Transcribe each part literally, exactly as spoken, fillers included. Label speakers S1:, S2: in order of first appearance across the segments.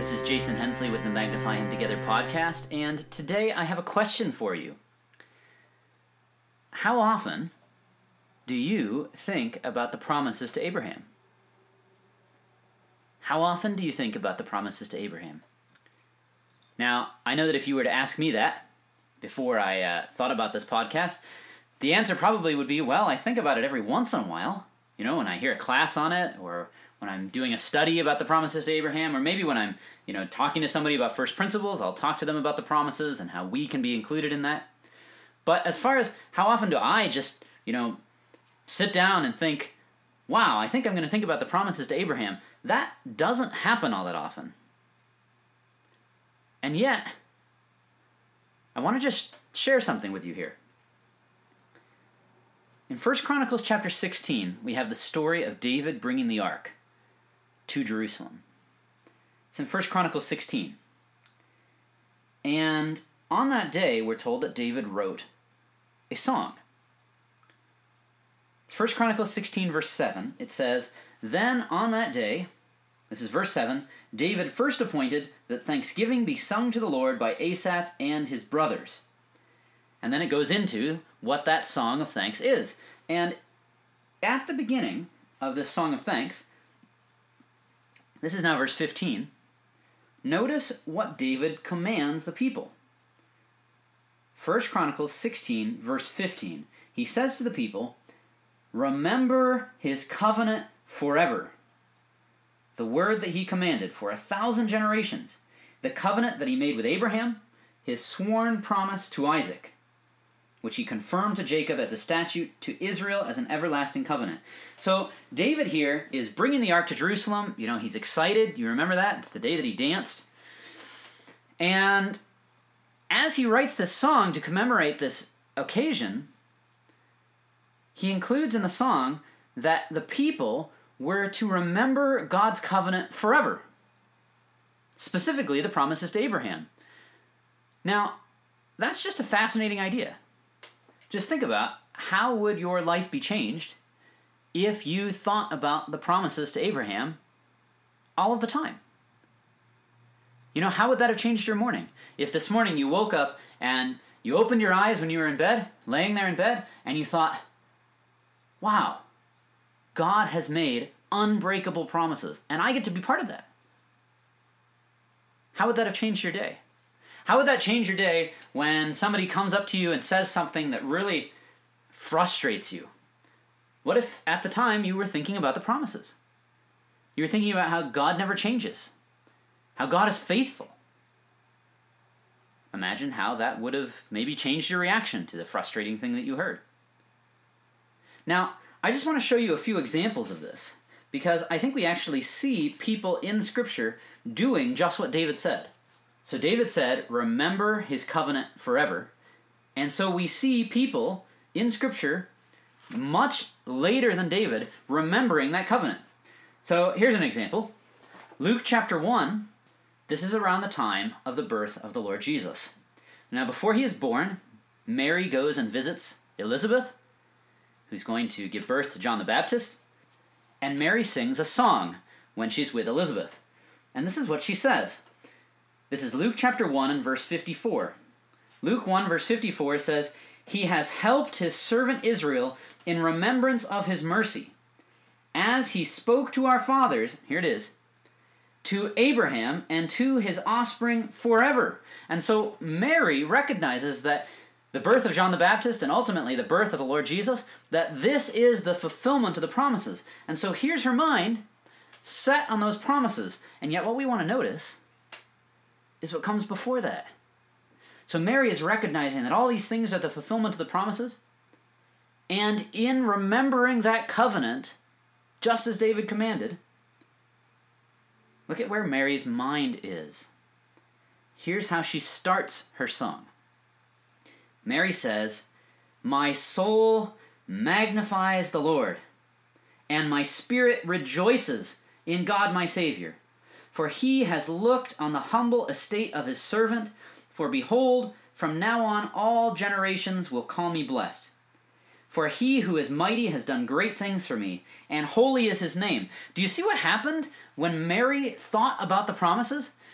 S1: This is Jason Hensley with the Magnify Him Together podcast, and today I have a question for you. How often do you think about the promises to Abraham? How often do you think about the promises to Abraham? Now, I know that if you were to ask me that before I uh, thought about this podcast, the answer probably would be, well, I think about it every once in a while. You know, when I hear a class on it, or when I'm doing a study about the promises to Abraham, or maybe when I'm, you know, talking to somebody about first principles, I'll talk to them about the promises and how we can be included in that. But as far as how often do I just, you know, sit down and think, wow, I think I'm going to think about the promises to Abraham, that doesn't happen all that often. And yet, I want to just share something with you here. In First Chronicles chapter sixteen, we have the story of David bringing the ark to Jerusalem. It's in First Chronicles sixteen. And on that day, we're told that David wrote a song. First Chronicles sixteen, verse seven, it says, "Then on that day," this is verse seven, "David first appointed that thanksgiving be sung to the Lord by Asaph and his brothers." And then it goes into what that song of thanks is. And at the beginning of this song of thanks, this is now verse fifteen, notice what David commands the people. First Chronicles sixteen, verse fifteen, he says to the people, "Remember his covenant forever, the word that he commanded for a thousand generations, the covenant that he made with Abraham, his sworn promise to Isaac, which he confirmed to Jacob as a statute, to Israel as an everlasting covenant." So David here is bringing the ark to Jerusalem. You know, he's excited. You remember that? It's the day that he danced. And as he writes this song to commemorate this occasion, he includes in the song that the people were to remember God's covenant forever, specifically the promises to Abraham. Now, that's just a fascinating idea. Just think about, how would your life be changed if you thought about the promises to Abraham all of the time? You know, how would that have changed your morning? If this morning you woke up and you opened your eyes when you were in bed, laying there in bed, and you thought, wow, God has made unbreakable promises, and I get to be part of that. How would that have changed your day? How would that change your day when somebody comes up to you and says something that really frustrates you? What if at the time you were thinking about the promises? You were thinking about how God never changes, how God is faithful. Imagine how that would have maybe changed your reaction to the frustrating thing that you heard. Now, I just want to show you a few examples of this, because I think we actually see people in Scripture doing just what David said. So David said, remember his covenant forever. And so we see people in Scripture much later than David remembering that covenant. So here's an example. Luke chapter one, this is around the time of the birth of the Lord Jesus. Now before he is born, Mary goes and visits Elizabeth, who's going to give birth to John the Baptist. And Mary sings a song when she's with Elizabeth. And this is what she says. This is Luke chapter one and verse fifty-four. Luke one verse fifty-four says, "He has helped his servant Israel in remembrance of his mercy, as he spoke to our fathers," here it is, "to Abraham and to his offspring forever." And so Mary recognizes that the birth of John the Baptist and ultimately the birth of the Lord Jesus, that this is the fulfillment of the promises. And so here's her mind set on those promises. And yet what we want to notice is what comes before that. So Mary is recognizing that all these things are the fulfillment of the promises, and in remembering that covenant, just as David commanded, look at where Mary's mind is. Here's how she starts her song. Mary says, "My soul magnifies the Lord, and my spirit rejoices in God my Savior. For he has looked on the humble estate of his servant. For behold, from now on all generations will call me blessed. For he who is mighty has done great things for me, and holy is his name." Do you see what happened when Mary thought about the promises?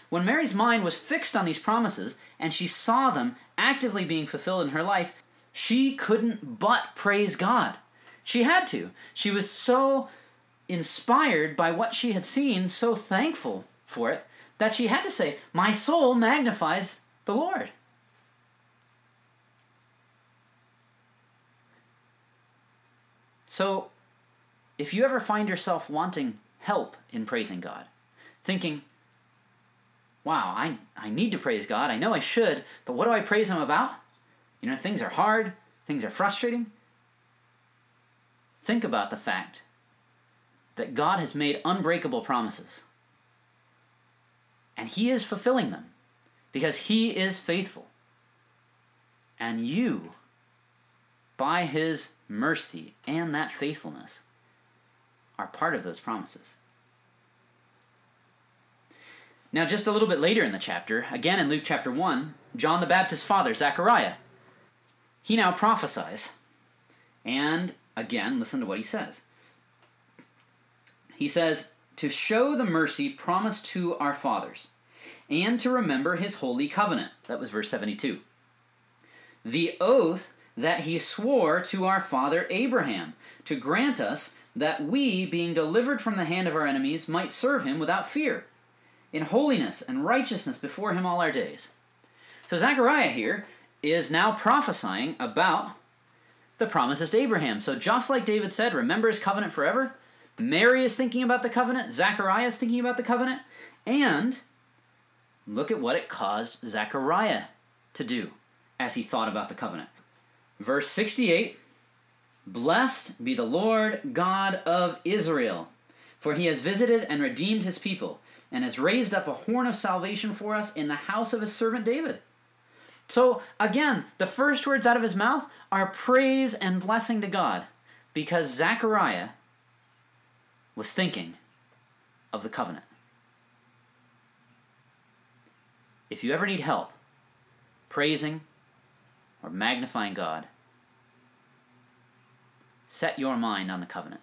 S1: when Mary's mind was fixed on these promises and she saw them actively being fulfilled in her life, she couldn't but praise God. She had to. She was so inspired by what she had seen, so thankful for it, that she had to say, "My soul magnifies the Lord." So, if you ever find yourself wanting help in praising God, thinking, wow, I, I need to praise God, I know I should, but what do I praise Him about? You know, things are hard, things are frustrating. Think about the fact that God has made unbreakable promises. And He is fulfilling them because He is faithful. And you, by His mercy and that faithfulness, are part of those promises. Now, just a little bit later in the chapter, again in Luke chapter one, John the Baptist's father, Zechariah, he now prophesies. And again, listen to what he says. He says, "To show the mercy promised to our fathers, and to remember His holy covenant." That was verse seventy-two. "The oath that He swore to our father Abraham, to grant us that we, being delivered from the hand of our enemies, might serve Him without fear, in holiness and righteousness before Him all our days." So Zechariah here is now prophesying about the promises to Abraham. So just like David said, remember His covenant forever, Mary is thinking about the covenant, Zechariah is thinking about the covenant, and look at what it caused Zechariah to do as he thought about the covenant. Verse sixty-eight, "Blessed be the Lord God of Israel, for He has visited and redeemed His people, and has raised up a horn of salvation for us in the house of His servant David." So again, the first words out of his mouth are praise and blessing to God, because Zechariah was thinking of the covenant. If you ever need help praising or magnifying God, set your mind on the covenant.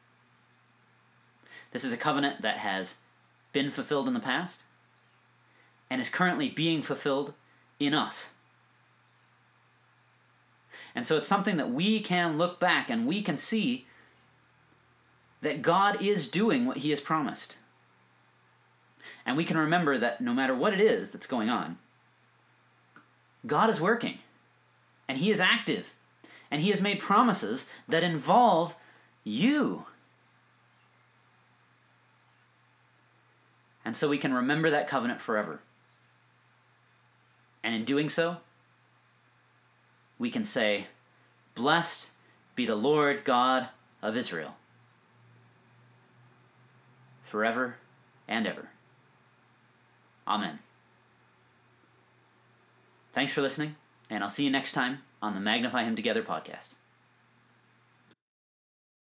S1: This is a covenant that has been fulfilled in the past and is currently being fulfilled in us. And so it's something that we can look back and we can see that God is doing what He has promised. And we can remember that no matter what it is that's going on, God is working, and He is active, and He has made promises that involve you. And so we can remember that covenant forever. And in doing so, we can say, "Blessed be the Lord God of Israel, forever and ever. Amen." Thanks for listening, and I'll see you next time on the Magnify Him Together podcast.